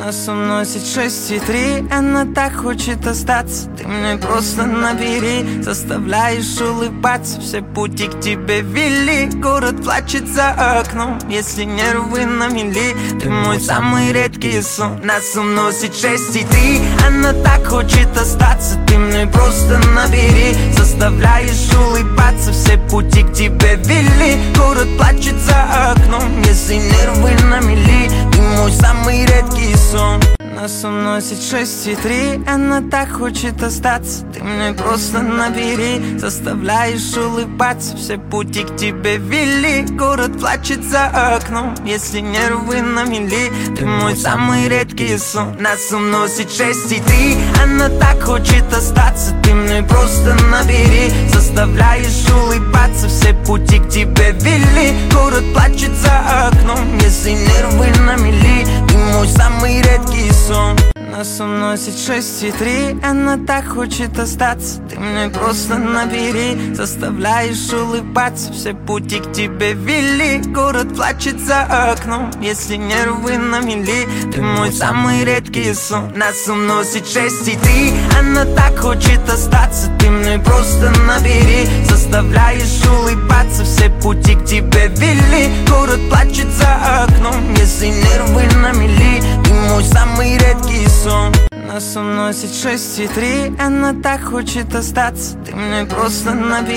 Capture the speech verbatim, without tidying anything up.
Нас уносит шесть и три, она так хочет остаться. Ты мне просто набери, заставляешь улыбаться. Все пути к тебе вели, город плачет за окном. Если нервы на мели, ты мой самый редкий сон. Нас уносит шесть и три, она так хочет остаться. Ты мне просто набери, заставляешь улыбаться. Все пути к тебе вели, город плачет за окном. Если нервы на мели, ты мой самый редкий сон. Нас уносит шесть и три, она так хочет остаться. Ты мне просто набери, заставляешь улыбаться. Все пути к тебе вели, город плачет за окном. Если нервы на мели, ты мой самый редкий сон. Нас уносит шесть и три, она так хочет остаться. Ты мне просто набери, заставляешь улыбаться. Все пути к тебе вели, город плачет за окном. Если нервы на мели, ты мой самый редкий сон. Нас уносит шесть и три, она так хочет остаться. Ты мне просто набери, заставляешь улыбаться. Все пути к тебе вели, город плачет за окном. Если нервы на мели, ты мой самый редкий сон. Нас уносит шесть и три, она так хочет остаться. Ты мне просто набери, заставляешь улыбаться. Все пути к тебе вели, город плачет за окном. Если нервы на мели, ты мой самый редкий сон. Нас уносит шесть и три, она так хочет остаться. Ты мне просто набери.